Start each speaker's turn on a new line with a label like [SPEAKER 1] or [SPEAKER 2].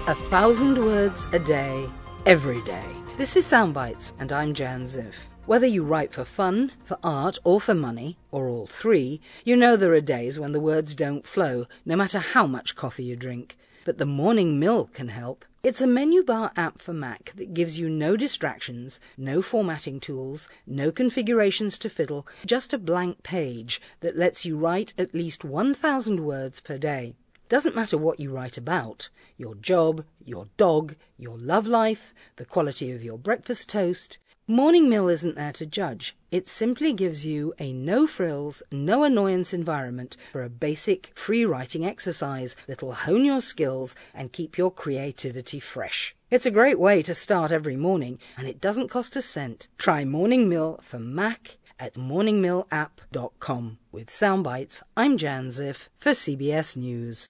[SPEAKER 1] 1,000 words a day, every day. This is Soundbites, and I'm Jan Ziff. Whether you write for fun, for art, or for money, or all three, you know there are days when the words don't flow, no matter how much coffee you drink. But the Morning Mill can help. It's a menu bar app for Mac that gives you no distractions, no formatting tools, no configurations to fiddle, just a blank page that lets you write at least 1,000 words per day. Doesn't matter what you write about, your job, your dog, your love life, the quality of your breakfast toast. Morning Mill isn't there to judge. It simply gives you a no-frills, no-annoyance environment for a basic free writing exercise that'll hone your skills and keep your creativity fresh. It's a great way to start every morning, and it doesn't cost a cent. Try Morning Mill for Mac at morningmillapp.com. With Soundbites, I'm Jan Ziff for CBS News.